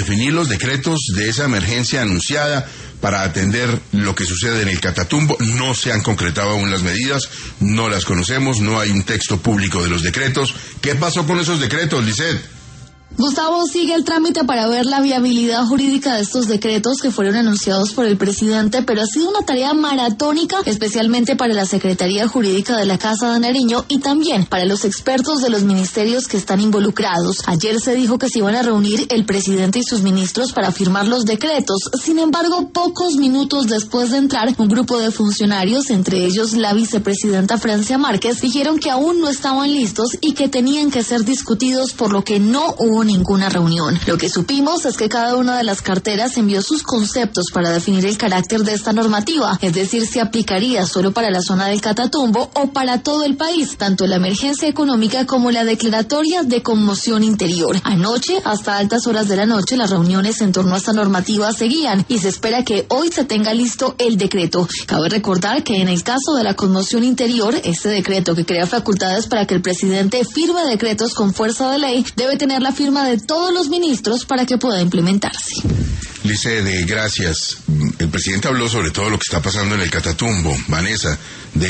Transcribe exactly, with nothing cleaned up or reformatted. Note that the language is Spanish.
definir los decretos de esa emergencia anunciada para atender lo que sucede en el Catatumbo. No se han concretado aún las medidas, no las conocemos, no hay un texto público de los decretos. ¿Qué pasó con esos decretos, Lisset? Gustavo, sigue el trámite para ver la viabilidad jurídica de estos decretos que fueron anunciados por el presidente, pero ha sido una tarea maratónica, especialmente para la Secretaría Jurídica de la Casa de Nariño y también para los expertos de los ministerios que están involucrados. Ayer se dijo que se iban a reunir el presidente y sus ministros para firmar los decretos. Sin embargo, pocos minutos después de entrar, un grupo de funcionarios, entre ellos la vicepresidenta Francia Márquez, dijeron que aún no estaban listos y que tenían que ser discutidos, por lo que no hubo ninguna reunión. Lo que supimos es que cada una de las carteras envió sus conceptos para definir el carácter de esta normativa, es decir, si aplicaría solo para la zona del Catatumbo o para todo el país, tanto la emergencia económica como la declaratoria de conmoción interior. Anoche, hasta altas horas de la noche, las reuniones en torno a esta normativa seguían y se espera que hoy se tenga listo el decreto. Cabe recordar que en el caso de la conmoción interior, este decreto que crea facultades para que el presidente firme decretos con fuerza de ley debe tener la firma de todos los ministros para que pueda implementarse. Lisset, gracias. El presidente habló sobre todo lo que está pasando en el Catatumbo. Vanessa, de